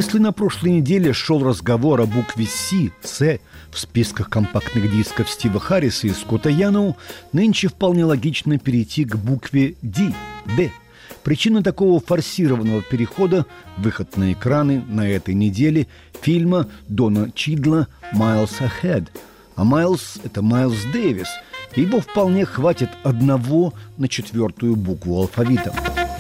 Если на прошлой неделе шел разговор о букве «С» в списках компактных дисков Стива Харриса и Скотта Яноу, нынче вполне логично перейти к букве «Д». Причина такого форсированного перехода – выход на экраны на этой неделе фильма Дона Чидла «Miles Ahead». А Майлз – это Майлз Дэвис, и его вполне хватит одного на 4-ю букву алфавита.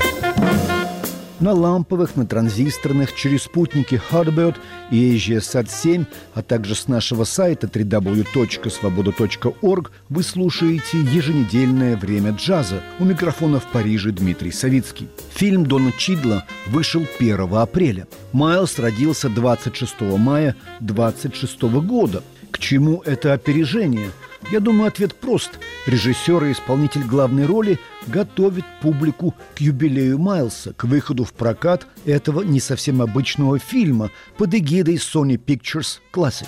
На ламповых, на транзисторных, через спутники Hardbird и AsiaSat-7, а также с нашего сайта www.svoboda.org вы слушаете еженедельное «Время джаза». У микрофона в Париже Дмитрий Савицкий. Фильм Дона Чидла вышел 1 апреля. Майлз родился 26 мая 26 года. К чему это опережение? Я думаю, ответ прост. Режиссер и исполнитель главной роли готовит публику к юбилею Майлса, к выходу в прокат этого не совсем обычного фильма под эгидой Sony Pictures Classic.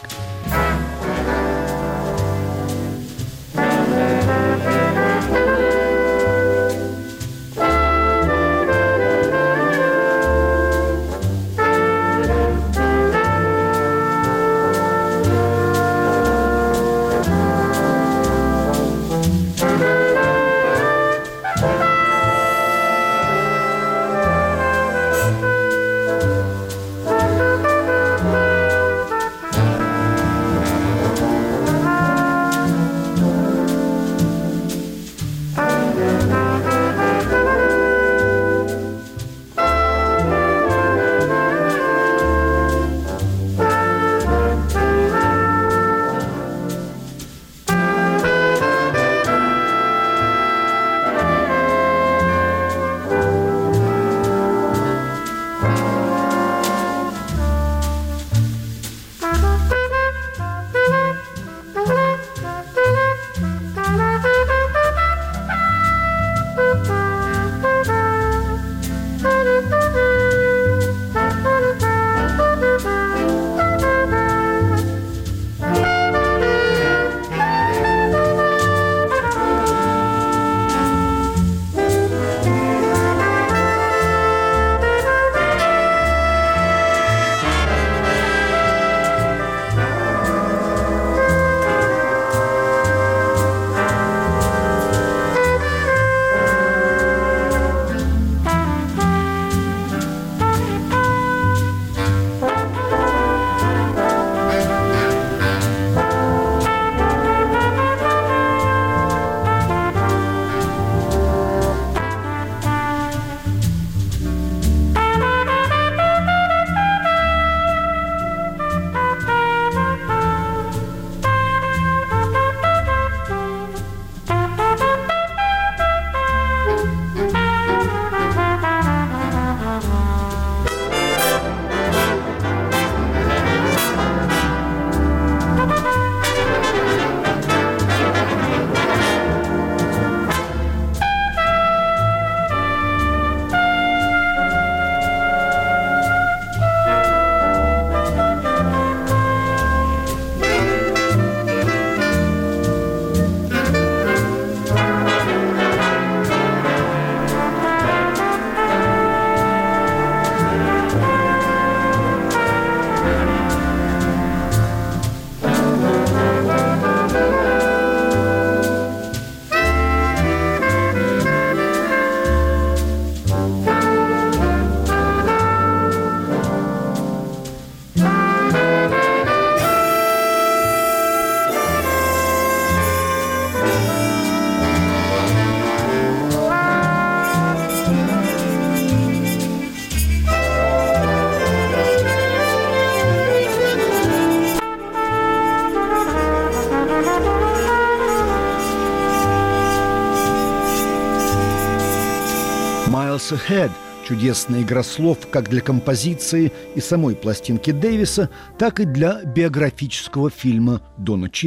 «Miles Ahead» – чудесная игра слов как для композиции и самой пластинки Дэвиса, так и для биографического фильма Дона Чидла.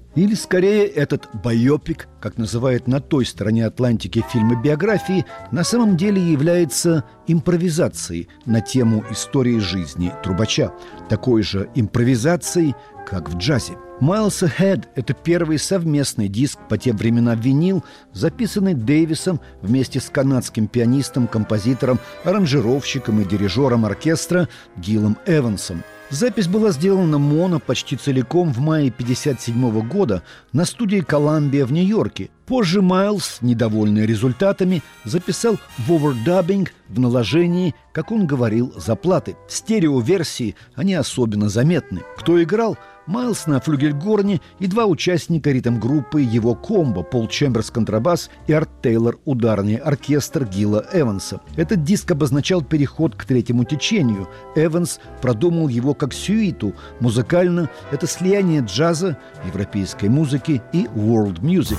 Или, скорее, этот байопик, как называют на той стороне Атлантики фильмы биографии, на самом деле является импровизацией на тему истории жизни трубача. Такой же импровизацией, как в джазе. «Miles Ahead» — это первый совместный диск, по тем временам винил, записанный Дэвисом вместе с канадским пианистом, композитором, аранжировщиком и дирижером оркестра Гиллом Эвансом. Запись была сделана моно почти целиком в мае 1957 года на студии «Коламбия» в Нью-Йорке. Позже Майлз, недовольный результатами, записал в овердаббинг в наложении, как он говорил, заплаты. В стереоверсии они особенно заметны. Кто играл? Майлз на флюгельгорне и два участника ритм-группы его комбо: Пол Чемберс контрабас и Арт Тейлор ударный оркестр Гилла Эванса. Этот диск обозначал переход к третьему течению. Эванс продумал его как сюиту. Музыкально это слияние джаза, европейской музыки и world music.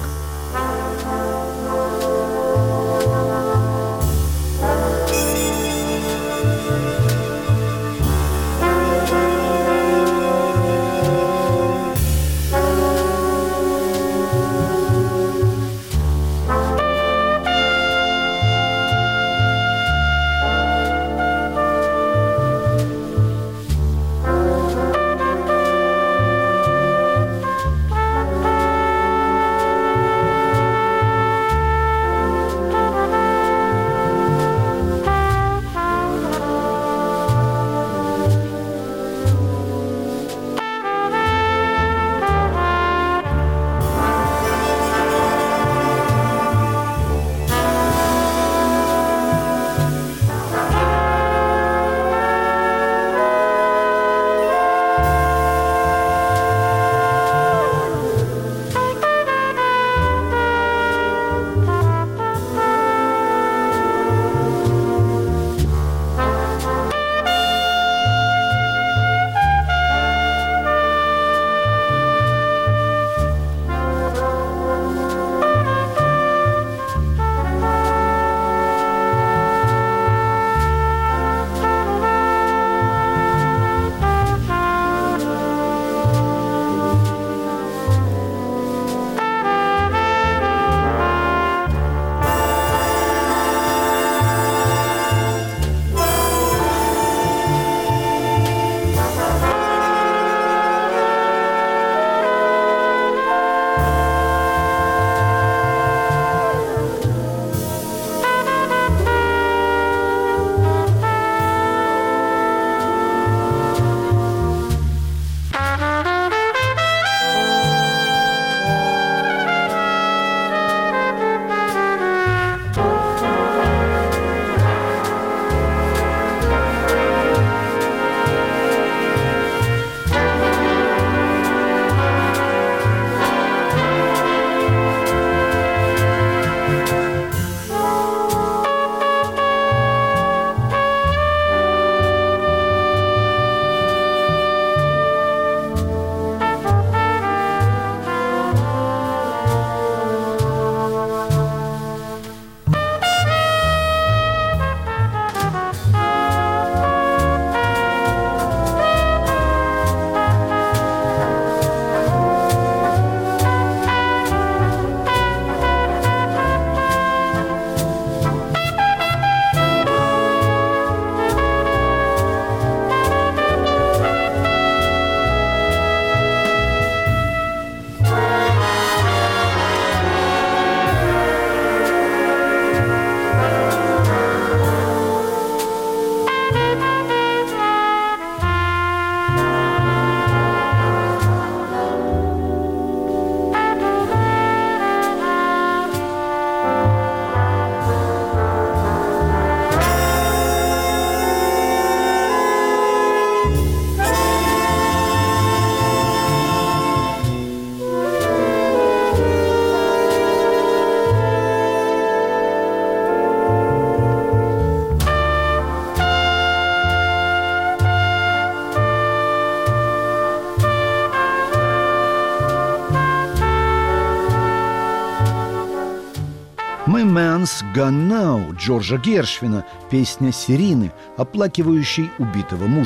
«My Man's Gone Now» Джорджа Гершвина, песня Сирины, оплакивающей убитого мужа.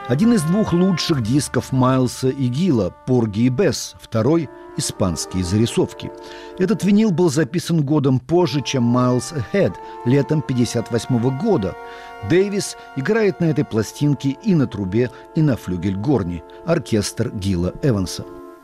Один из двух лучших дисков Майлса и Гилла «Порги и Бесс», второй – «Испанские зарисовки». Этот винил был записан годом позже, чем «Miles Ahead», летом 1958 года. Дэвис играет на этой пластинке и на трубе, и на флюгельгорне. Оркестр Гилла Эванса.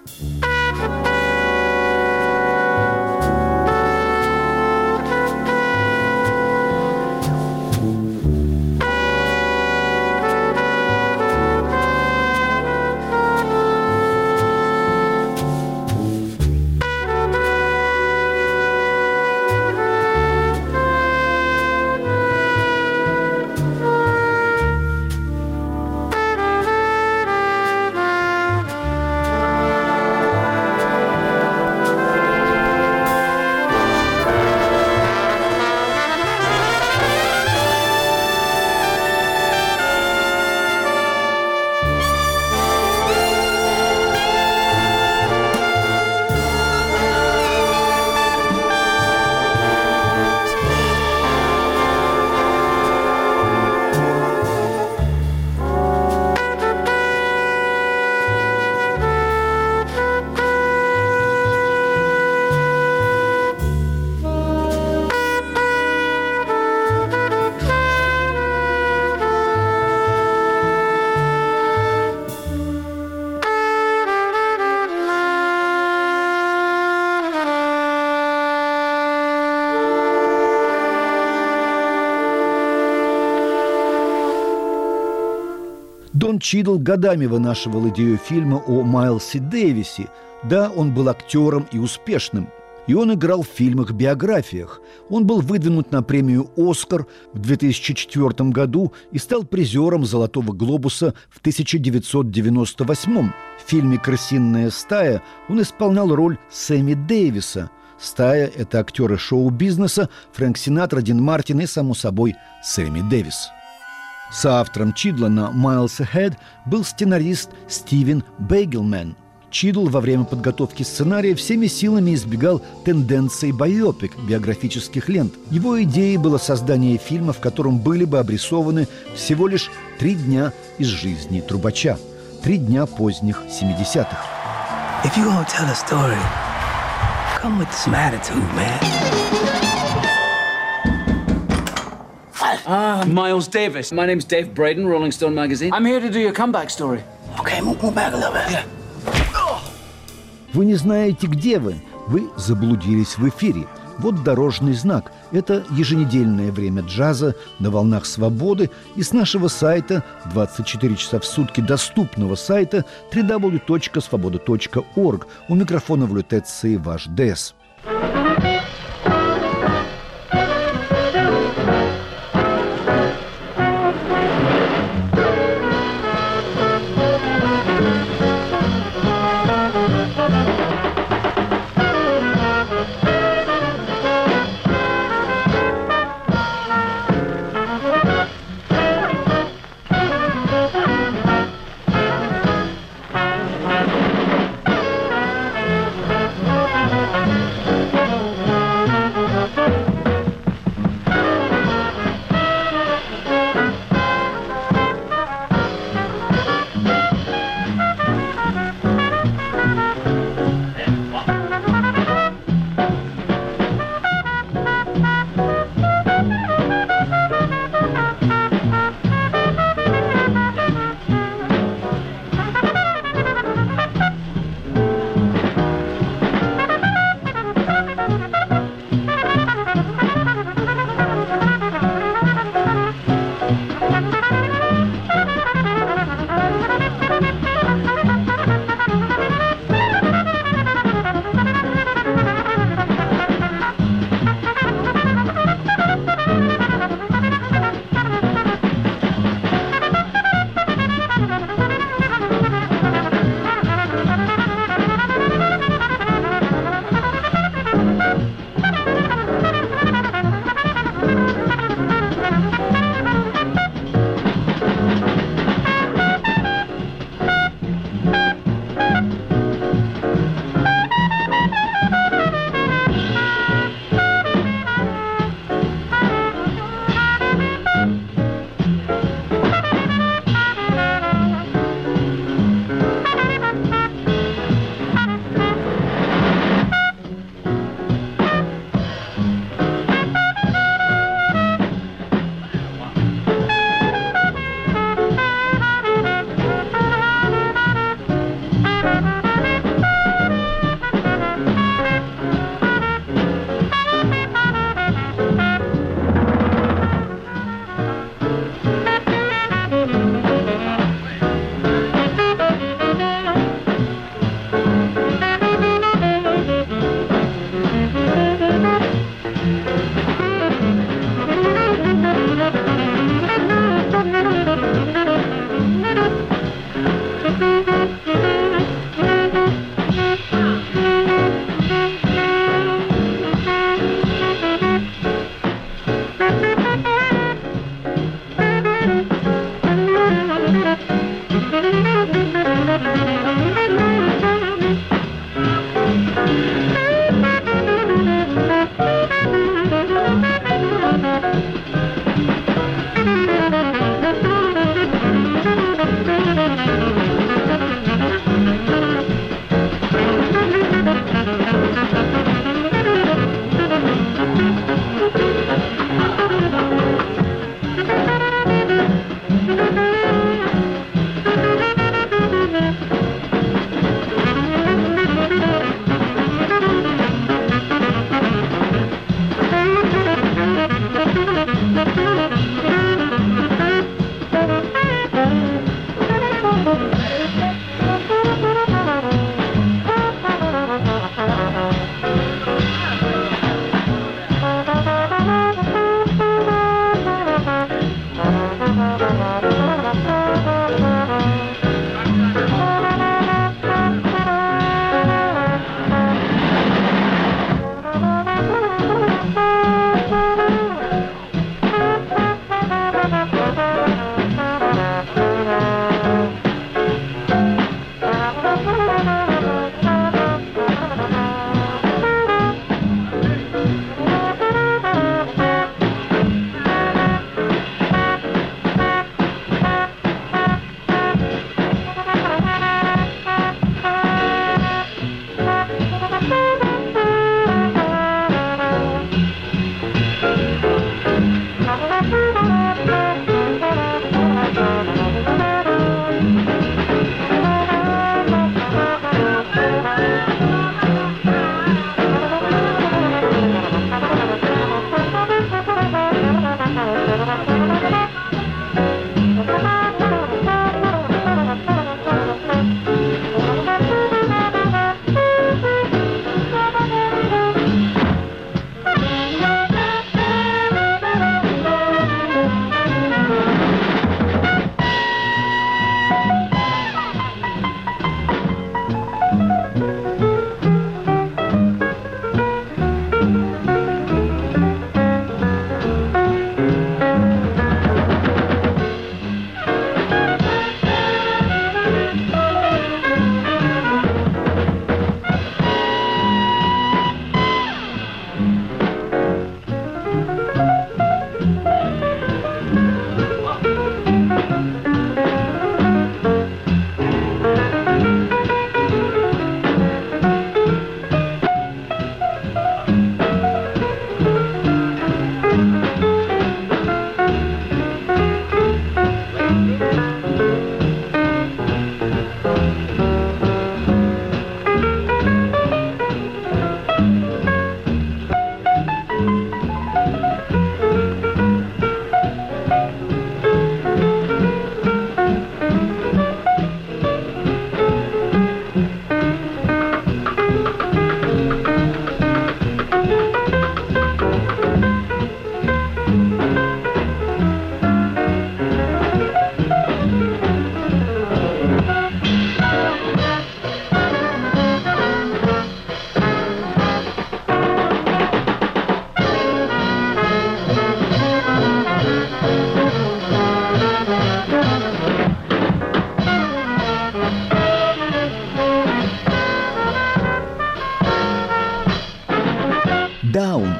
Дон Чидл годами вынашивал идею фильма о Майлсе Дэвисе. Да, он был актером и успешным. И он играл в фильмах-биографиях. Он был выдвинут на премию «Оскар» в 2004 году и стал призером «Золотого глобуса» в 1998. В фильме «Крысиная стая» он исполнял роль Сэмми Дэвиса. «Стая» — это актеры шоу-бизнеса Фрэнк Синатра, Дин Мартин и, само собой, Сэмми Дэвис. Соавтором Чидла на «Miles Ahead» был сценарист Стивен Бейгелмен. Чидл во время подготовки сценария всеми силами избегал тенденций байопик, биографических лент. Его идеей было создание фильма, в котором были бы обрисованы всего лишь 3 дня из жизни трубача. 3 дня поздних 70-х. If you gonna tell a story, come with some attitude, man. Miles Davis. My name's Dave Braden, Rolling Stone magazine. I'm here to do your comeback story. Okay, move back a little bit. Yeah. Вы не знаете, где вы. Вы заблудились в эфире. Вот дорожный знак. Это еженедельное время джаза на волнах свободы. И с нашего сайта, 24 часа в сутки доступного сайта www.svoboda.org. У микрофона в лютеции ваш ДЭС.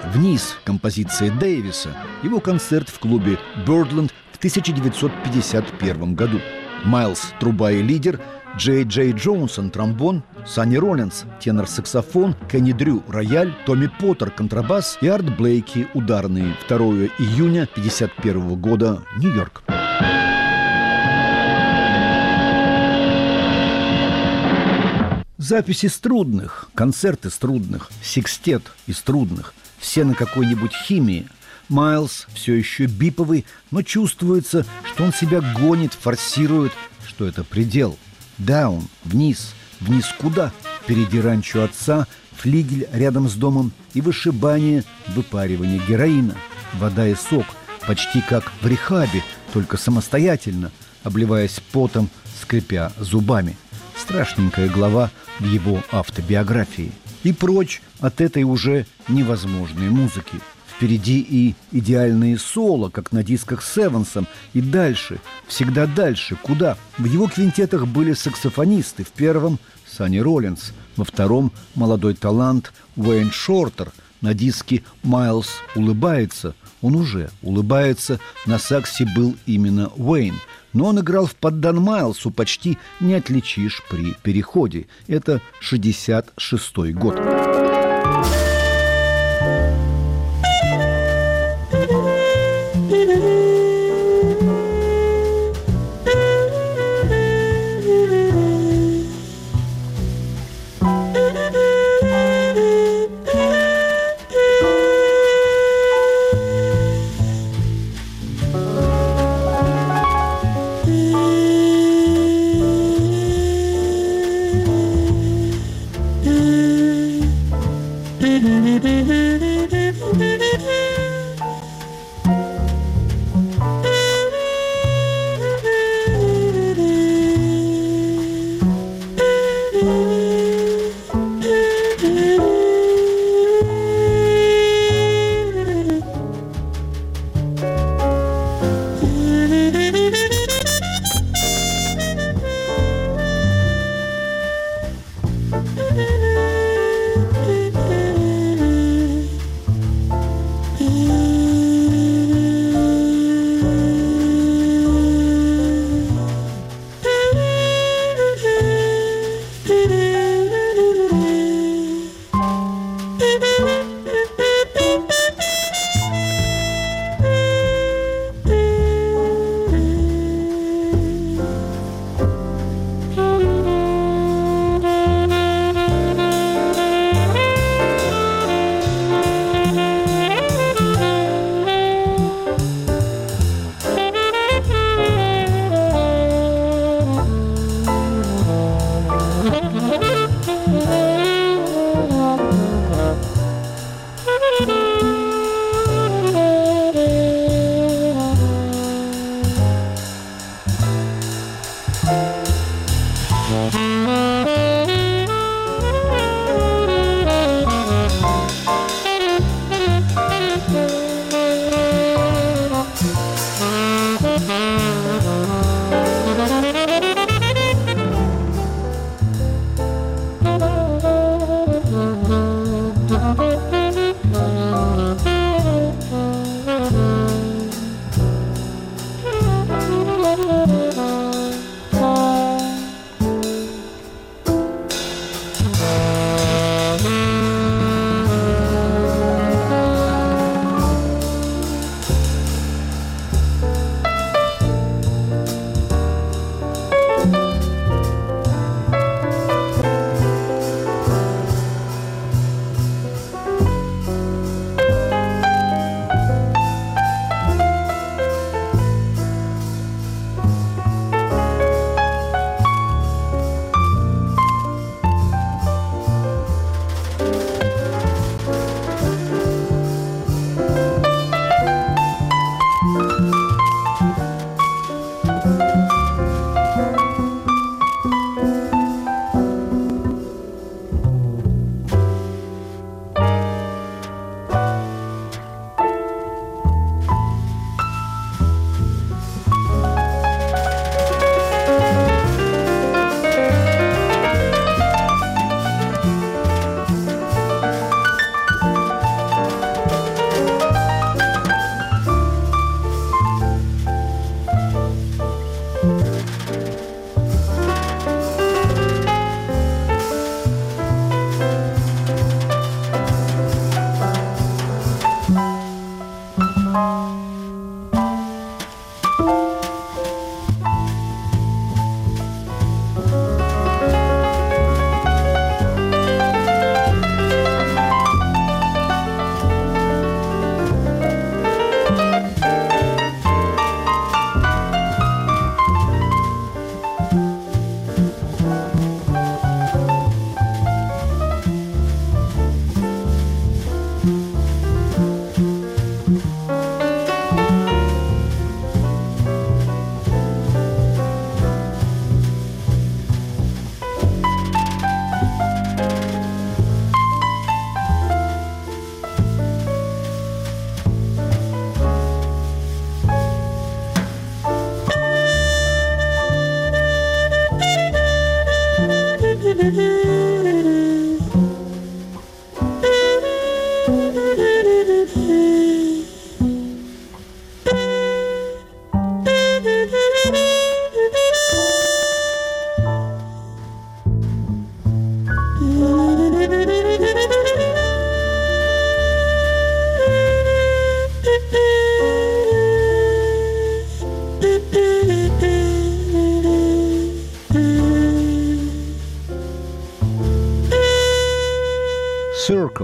«Вниз» композиции Дэвиса, его концерт в клубе «Бёрдленд» в 1951 году. Майлз – труба и лидер, Джей Джонсон – тромбон, Санни Роллинс – тенор-саксофон, Кенни Дрю – рояль, Томми Поттер – контрабас и Арт Блейки – ударные. 2 июня 1951 года, Нью-Йорк. Записи из трудных, концерты из трудных, секстет из трудных, все на какой-нибудь химии. Майлз все еще биповый, но чувствуется, что он себя гонит, форсирует, что это предел. Даун, вниз. Вниз куда? Впереди ранчо отца, флигель рядом с домом и вышибание, выпаривание героина. Вода и сок, почти как в рехабе, только самостоятельно, обливаясь потом, скрипя зубами. Страшненькая глава в его автобиографии. И прочь от этой уже невозможной музыки. Впереди и идеальные соло, как на дисках с Эвансом, и дальше, всегда дальше. Куда? В его квинтетах были саксофонисты. В первом – Санни Роллинс, во втором – молодой талант Уэйн Шортер. На диске «Майлз улыбается». Он уже улыбается. На саксе был именно Уэйн. Но он играл в поддан Майлсу, почти не отличишь при переходе. Это 66-й год.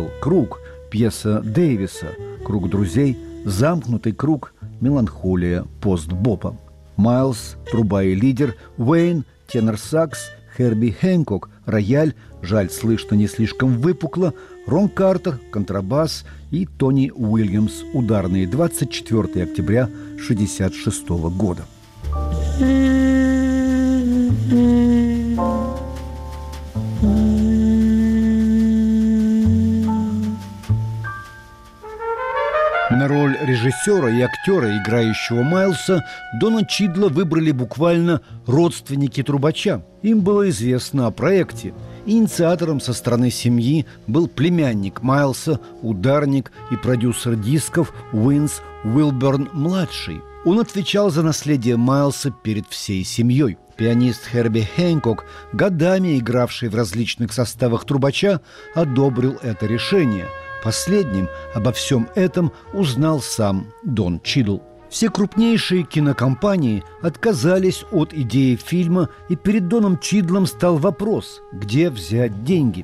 сериал «Круг», пьеса Дэвиса, «Круг друзей», «Замкнутый круг», «Меланхолия пост-бопа». Майлз, труба и лидер, Уэйн, тенор-сакс, Херби Хэнкок, рояль, жаль, слышно не слишком выпукло, Рон Картер, контрабас и Тони Уильямс, ударные, 24 октября 1966 года. На роль режиссера и актера, играющего Майлса, Дона Чидла выбрали буквально родственники трубача. Им было известно о проекте. Инициатором со стороны семьи был племянник Майлса, ударник и продюсер дисков Уинс Уилберн-младший. Он отвечал за наследие Майлса перед всей семьей. Пианист Херби Хэнкок, годами игравший в различных составах трубача, одобрил это решение. Последним обо всем этом узнал сам Дон Чидл. Все крупнейшие кинокомпании отказались от идеи фильма, и перед Доном Чидлом стал вопрос, где взять деньги.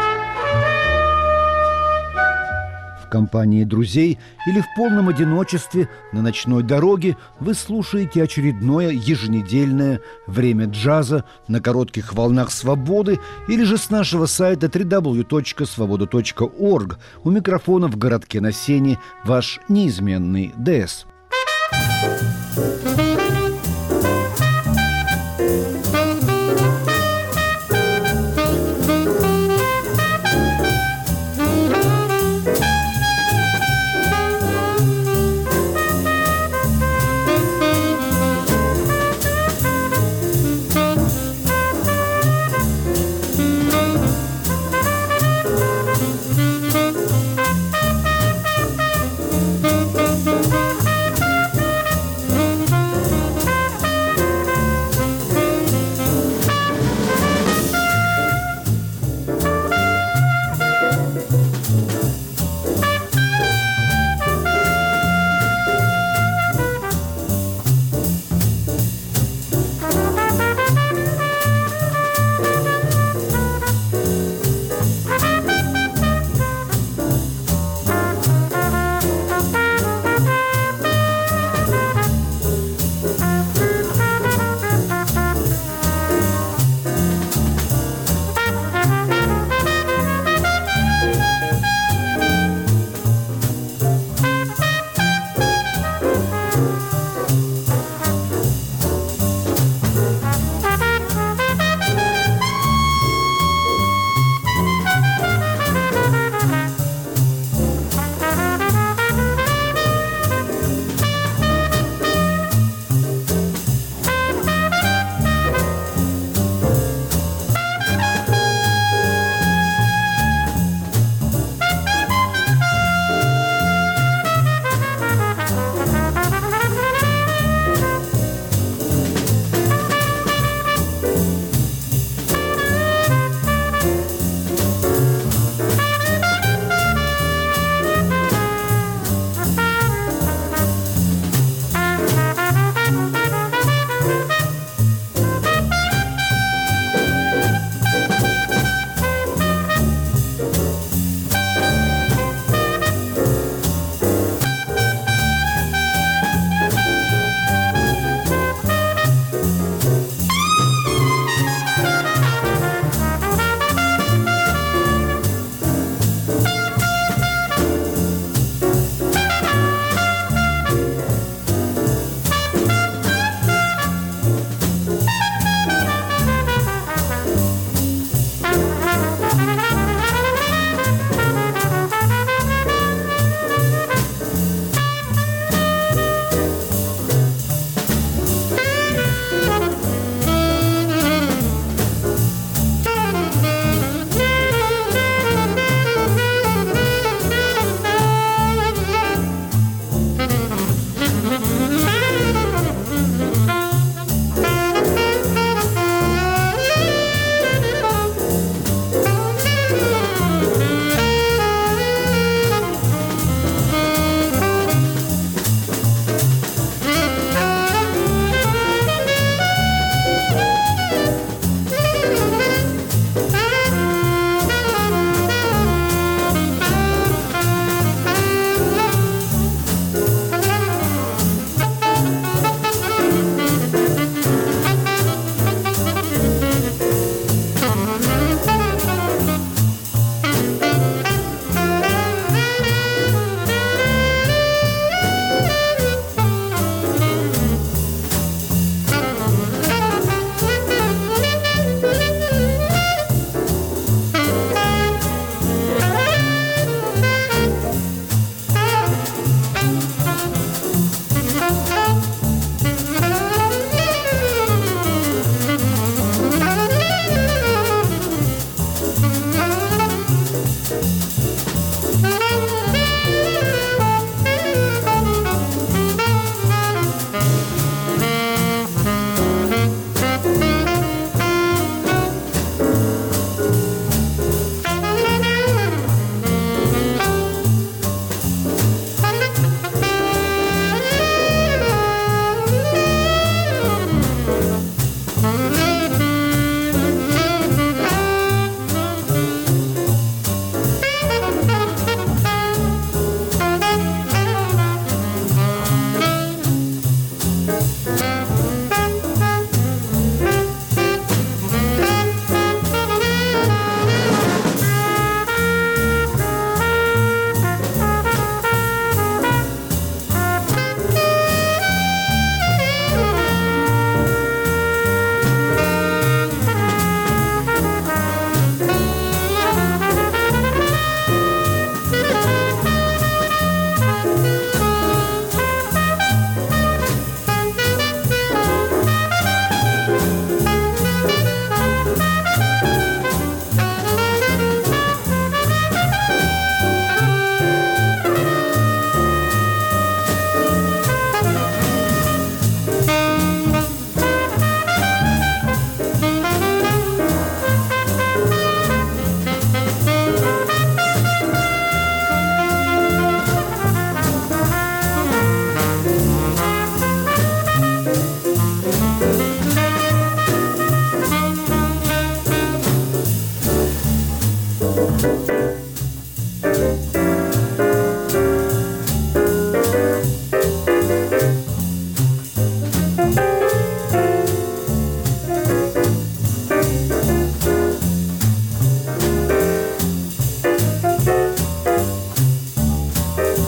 В компании друзей или в полном одиночестве на ночной дороге вы слушаете очередное еженедельное «Время джаза» на коротких волнах свободы или же с нашего сайта www.svoboda.org. У микрофона в городке на Сене ваш неизменный ДС.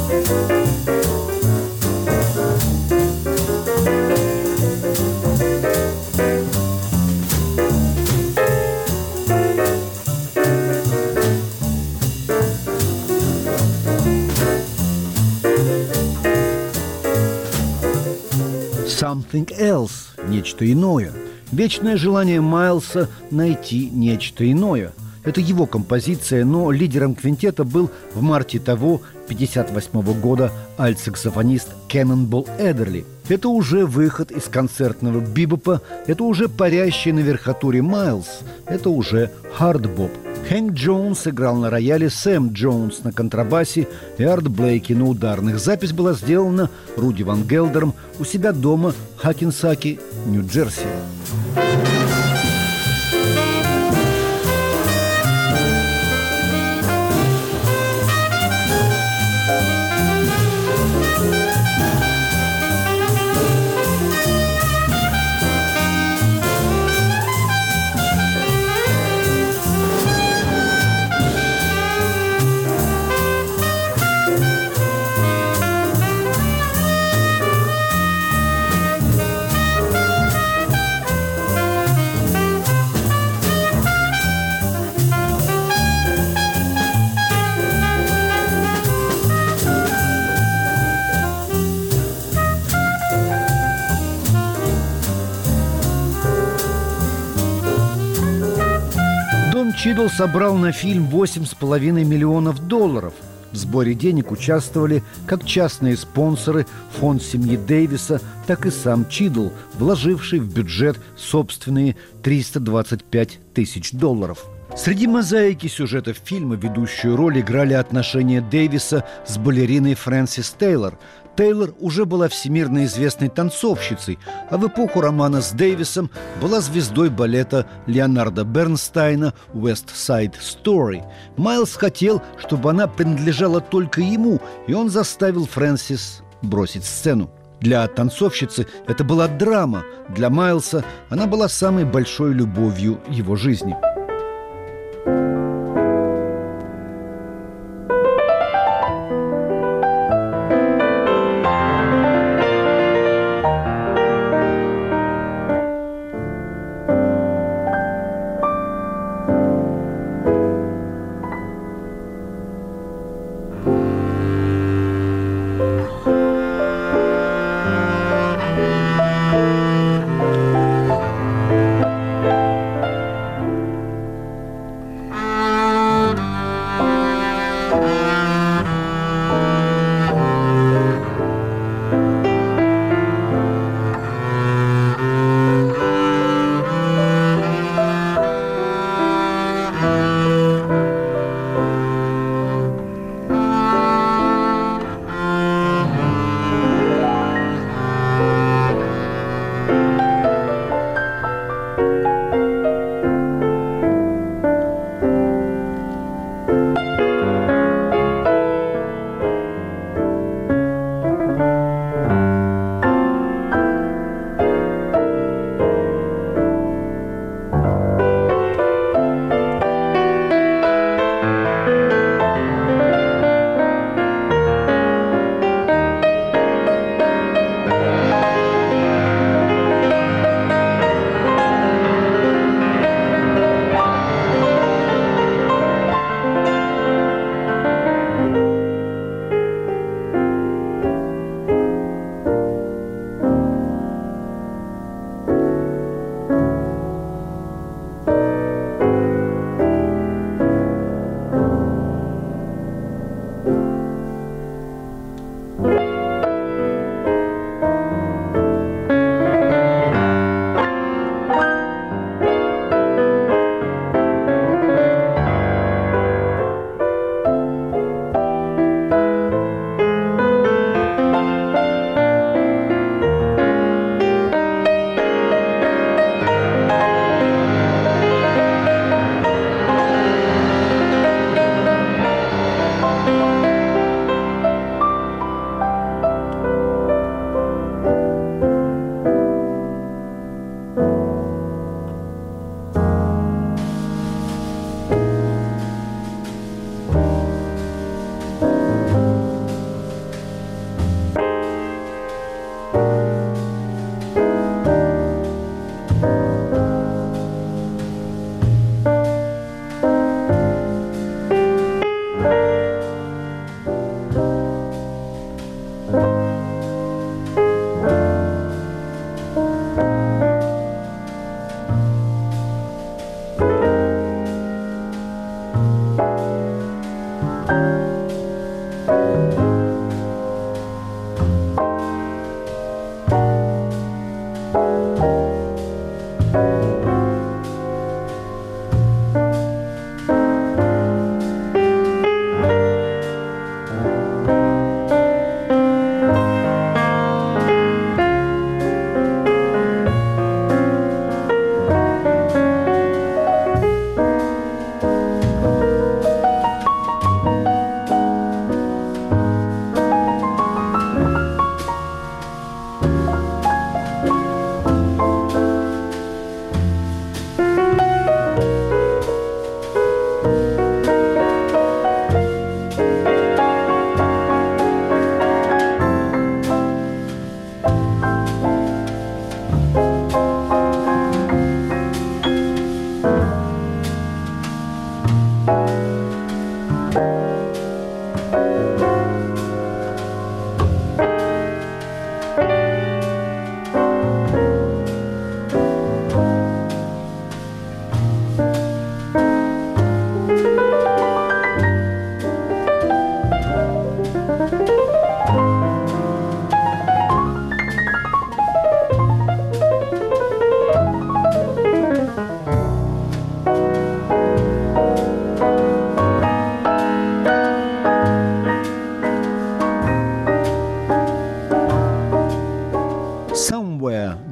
Something else – нечто иное. Вечное желание Майлса найти нечто иное. Это его композиция, но лидером квинтета был в марте того, 1958 года, альт-саксофонист Кэннонболл Эдерли. Это уже выход из концертного бибопа, это уже парящий на верхотуре Майлз, это уже хард-боп. Хэнк Джонс играл на рояле, Сэм Джонс на контрабасе и Арт Блейки на ударных. Запись была сделана Руди Ван Гелдером у себя дома в Хакенсаке, Нью-Джерси. Чидл собрал на фильм $8,5 миллионов. В сборе денег участвовали как частные спонсоры, фонд семьи Дэвиса, так и сам Чидл, вложивший в бюджет собственные $325 тысяч. Среди мозаики сюжета фильма ведущую роль играли отношения Дэвиса с балериной Фрэнсис Тейлор. Тейлор уже была всемирно известной танцовщицей, а в эпоху романа с Дэвисом была звездой балета Леонарда Бернстайна «West Side Story». Майлз хотел, чтобы она принадлежала только ему, и он заставил Фрэнсис бросить сцену. Для танцовщицы это была драма, для Майлза она была самой большой любовью его жизни.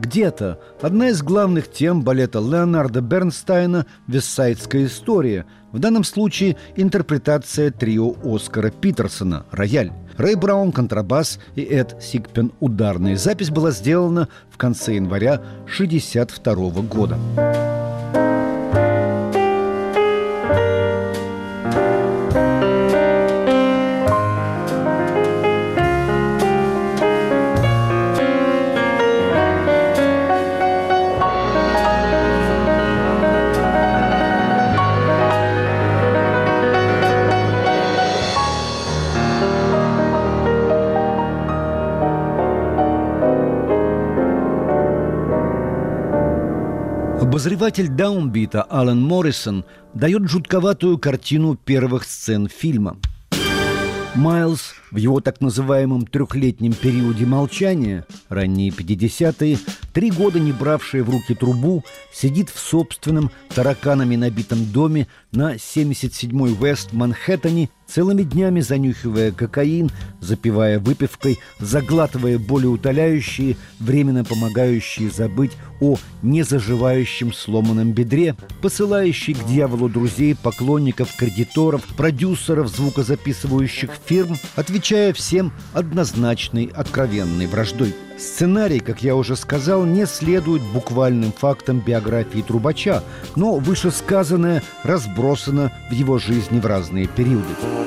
где-то одна из главных тем балета Леонарда Бернстайна «Вестсайдская история», в данном случае интерпретация трио Оскара Питерсона «Рояль». Рэй Браун – контрабас и Эд Сигпен – ударная. Запись была сделана в конце января 1962 года. Обозреватель «Даунбита» Алан Моррисон дает жутковатую картину первых сцен фильма. Майлз в его так называемом трехлетнем периоде молчания, ранние 50-е, 3 года не бравший в руки трубу, сидит в собственном тараканами набитом доме на 77-й Вест в Манхэттене, целыми днями занюхивая кокаин, запивая выпивкой, заглатывая болеутоляющие, временно помогающие забыть о незаживающем сломанном бедре, посылающий к дьяволу друзей, поклонников, кредиторов, продюсеров звукозаписывающих фирм, отвечая всем однозначной, откровенной враждой. Сценарий, как я уже сказал, не следует буквальным фактам биографии трубача, но вышесказанное разбросано в его жизни в разные периоды.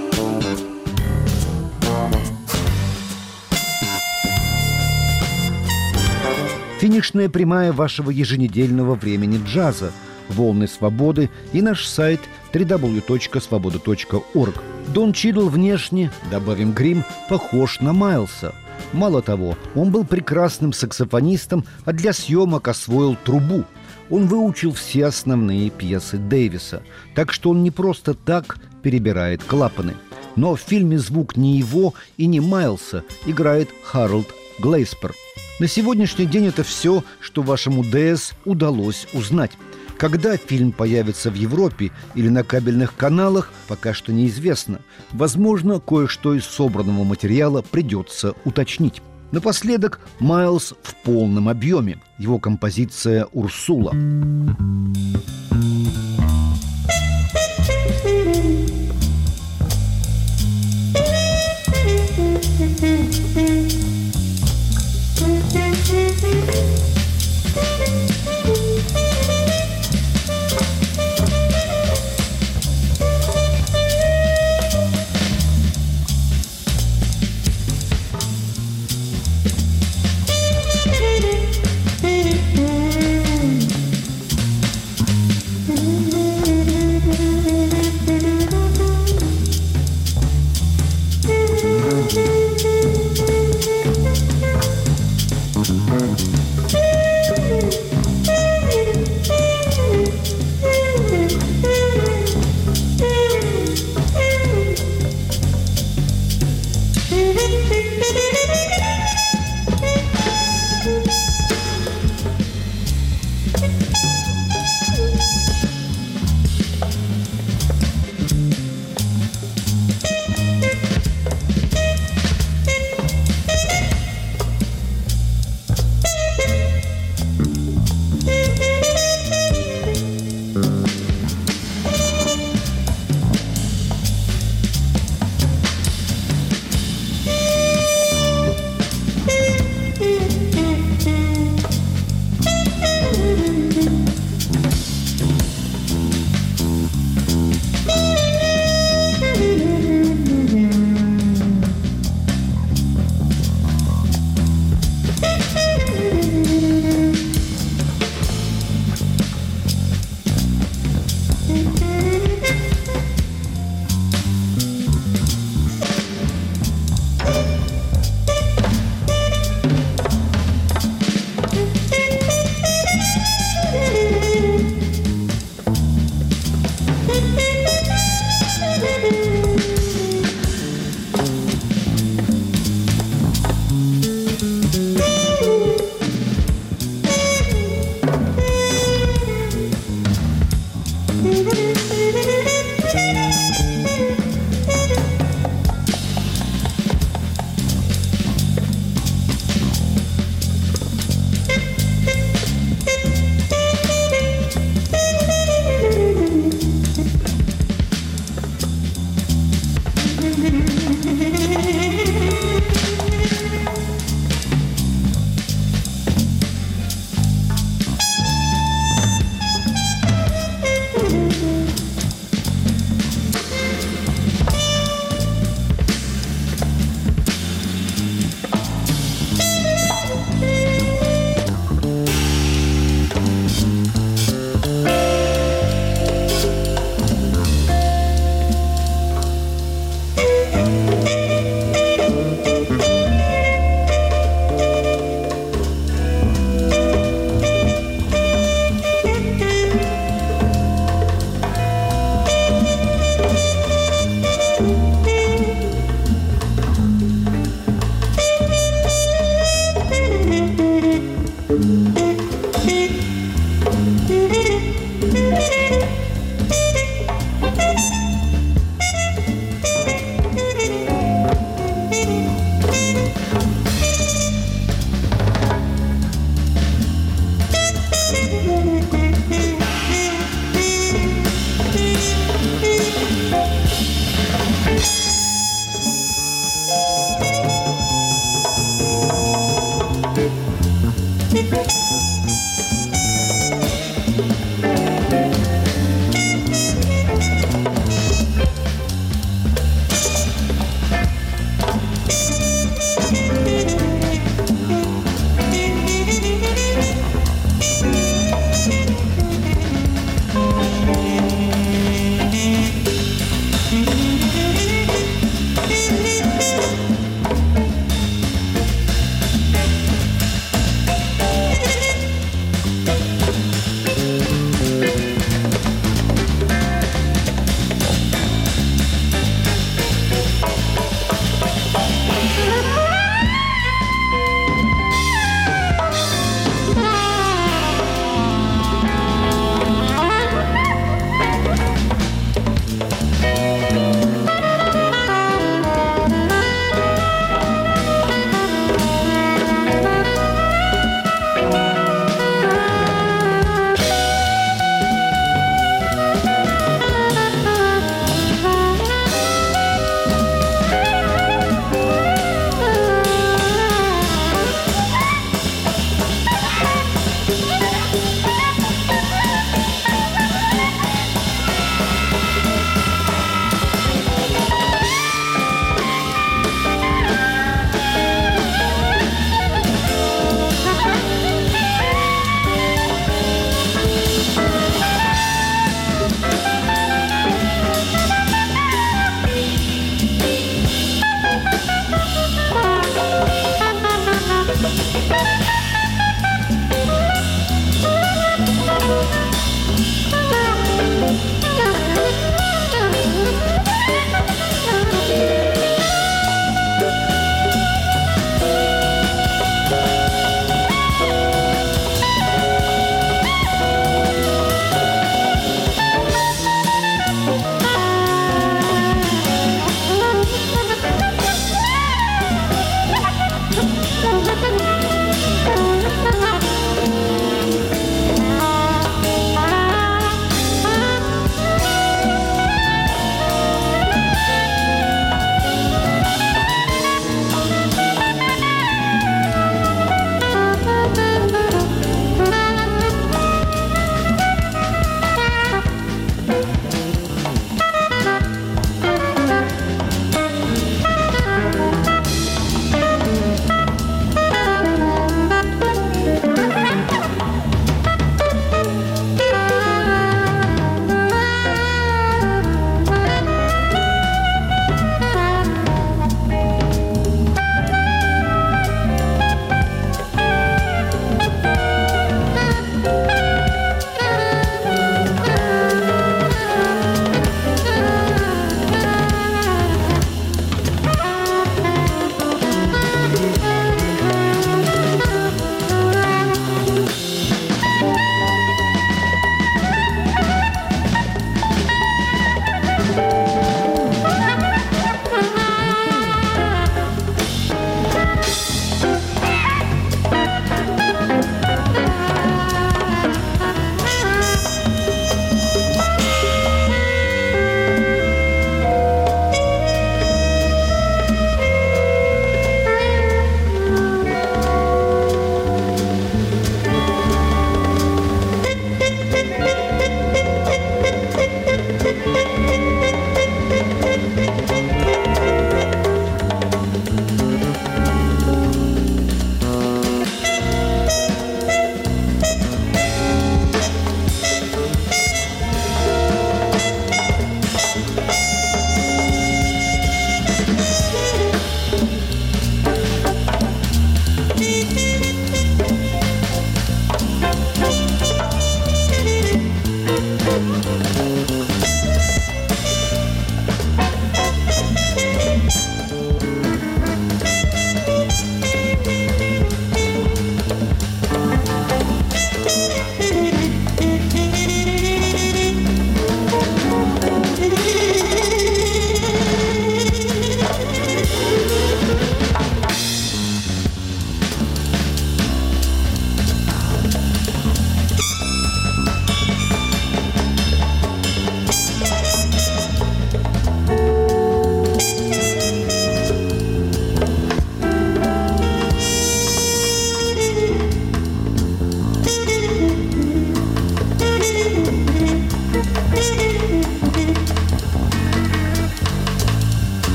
Финишная прямая вашего еженедельного времени джаза, волны свободы и наш сайт www.svoboda.org. Дон Чидл внешне, добавим грим, похож на Майлса. Мало того, он был прекрасным саксофонистом, а для съемок освоил трубу. Он выучил все основные пьесы Дэвиса, так что он не просто так перебирает клапаны. Но в фильме звук не его и не Майлса играет Харолд Глейспер. На сегодняшний день это все, что вашему ДС удалось узнать. Когда фильм появится в Европе или на кабельных каналах, пока что неизвестно. Возможно, кое-что из собранного материала придется уточнить. Напоследок, Майлз в полном объеме. Его композиция «Урсула».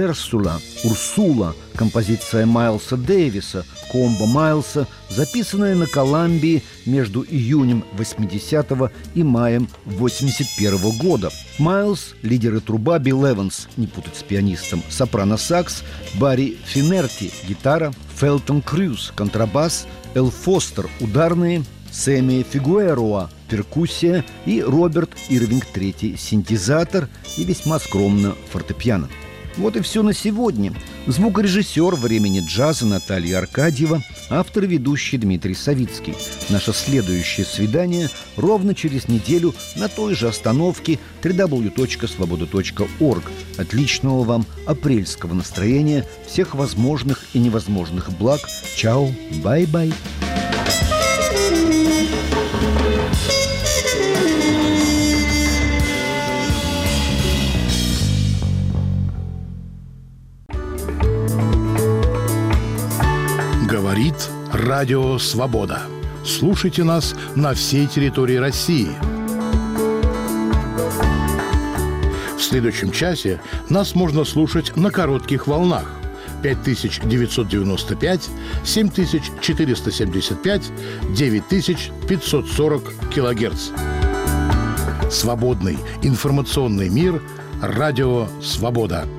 Урсула, композиция Майлса Дэвиса, комбо Майлса, записанная на Колумбии между июнем 80-го и маем 81-го года. Майлс, лидер и труба, Билл Эванс, не путать с пианистом, сопрано-сакс, Барри Финерти, гитара, Фелтон Крюс, контрабас, Эл Фостер, ударные, Сэмми Фигуэроа, перкуссия и Роберт Ирвинг III, синтезатор и весьма скромно фортепиано. Вот и все на сегодня. Звукорежиссер «Времени джаза» Наталья Аркадьева, автор и ведущий Дмитрий Савицкий. Наше следующее свидание ровно через неделю на той же остановке www.svoboda.org. Отличного вам апрельского настроения, всех возможных и невозможных благ. Чао, бай-бай. Говорит Радио Свобода. Слушайте нас на всей территории России. В следующем часе нас можно слушать на коротких волнах 5995, 7475, 9540 килогерц. Свободный информационный мир. Радио Свобода.